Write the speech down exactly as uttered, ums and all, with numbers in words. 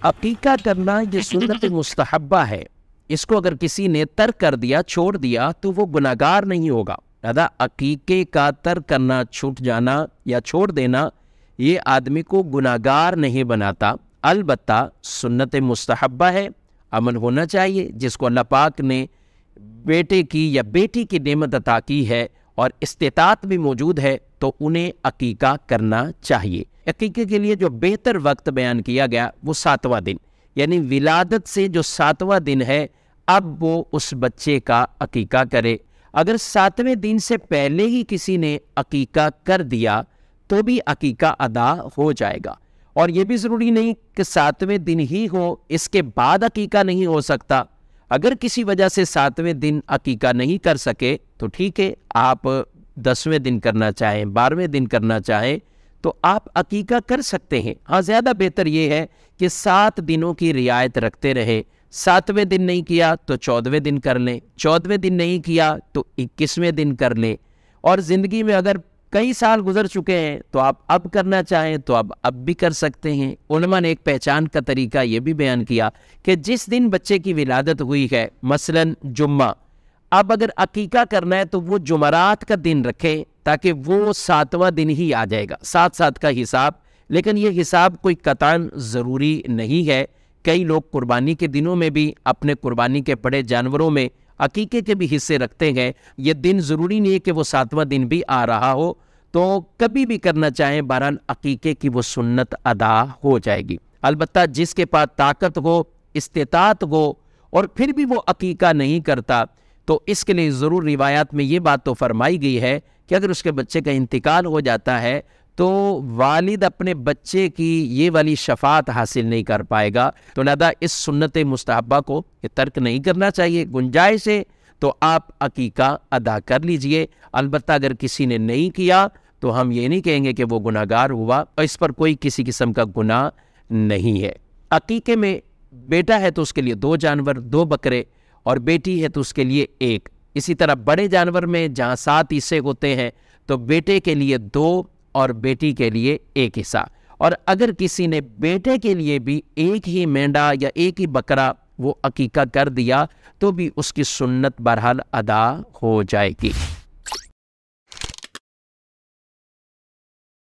عقیقہ کرنا یہ سنت مستحبہ ہے، اس کو اگر کسی نے ترک کر دیا، چھوڑ دیا، تو وہ گناہگار نہیں ہوگا۔ لہذا عقیقے کا ترک کرنا، چھوٹ جانا یا چھوڑ دینا یہ آدمی کو گناہگار نہیں بناتا، البتہ سنت مستحبہ ہے، عمل ہونا چاہیے۔ جس کو اللہ پاک نے بیٹے کی یا بیٹی کی نعمت عطا کی ہے اور استطاعت بھی موجود ہے تو انہیں عقیقہ کرنا چاہیے۔ عقیقے کے لیے جو بہتر وقت بیان کیا گیا وہ ساتواں دن، یعنی ولادت سے جو ساتواں دن ہے اب وہ اس بچے کا عقیقہ کرے۔ اگر ساتویں دن سے پہلے ہی کسی نے عقیقہ کر دیا تو بھی عقیقہ ادا ہو جائے گا، اور یہ بھی ضروری نہیں کہ ساتویں دن ہی ہو، اس کے بعد عقیقہ نہیں ہو سکتا۔ اگر کسی وجہ سے ساتویں دن عقیقہ نہیں کر سکے تو ٹھیک ہے، آپ دسویں دن کرنا چاہیں، بارہویں دن کرنا چاہیں تو آپ عقیقہ کر سکتے ہیں۔ ہاں زیادہ بہتر یہ ہے کہ سات دنوں کی رعایت رکھتے رہے، ساتویں دن نہیں کیا تو چودھویں دن کر لیں، چودھویں دن نہیں کیا تو اکیسویں دن کر لیں، اور زندگی میں اگر کئی سال گزر چکے ہیں تو آپ اب کرنا چاہیں تو آپ اب بھی کر سکتے ہیں۔ علماء نے ایک پہچان کا طریقہ یہ بھی بیان کیا کہ جس دن بچے کی ولادت ہوئی ہے، مثلا جمعہ، اب اگر عقیقہ کرنا ہے تو وہ جمعرات کا دن رکھے تاکہ وہ ساتواں دن ہی آ جائے گا، سات سات کا حساب۔ لیکن یہ حساب کوئی قطعاً ضروری نہیں ہے، کئی لوگ قربانی کے دنوں میں بھی اپنے قربانی کے پڑے جانوروں میں عقیقے کے بھی حصے رکھتے ہیں۔ یہ دن ضروری نہیں ہے کہ وہ ساتواں دن بھی آ رہا ہو، تو کبھی بھی کرنا چاہیں، بہرحال عقیقے کی وہ سنت ادا ہو جائے گی۔ البتہ جس کے پاس طاقت ہو، استطاعت ہو، اور پھر بھی وہ عقیقہ نہیں کرتا تو اس کے لیے ضرور روایات میں یہ بات تو فرمائی گئی ہے کہ اگر اس کے بچے کا انتقال ہو جاتا ہے تو والد اپنے بچے کی یہ والی شفاعت حاصل نہیں کر پائے گا، تو لہذا اس سنت مستحبہ کو یہ ترک نہیں کرنا چاہیے۔ گنجائش ہے تو آپ عقیقہ ادا کر لیجئے۔ البتہ اگر کسی نے نہیں کیا تو ہم یہ نہیں کہیں گے کہ وہ گناہگار ہوا، اور اس پر کوئی کسی قسم کا گناہ نہیں ہے۔ عقیقے میں بیٹا ہے تو اس کے لیے دو جانور، دو بکرے، اور بیٹی ہے تو اس کے لیے ایک۔ اسی طرح بڑے جانور میں جہاں سات حصے ہوتے ہیں تو بیٹے کے لیے دو اور بیٹی کے لیے ایک حصہ، اور اگر کسی نے بیٹے کے لیے بھی ایک ہی مینڈا یا ایک ہی بکرا وہ عقیقہ کر دیا تو بھی اس کی سنت بہرحال ادا ہو جائے گی۔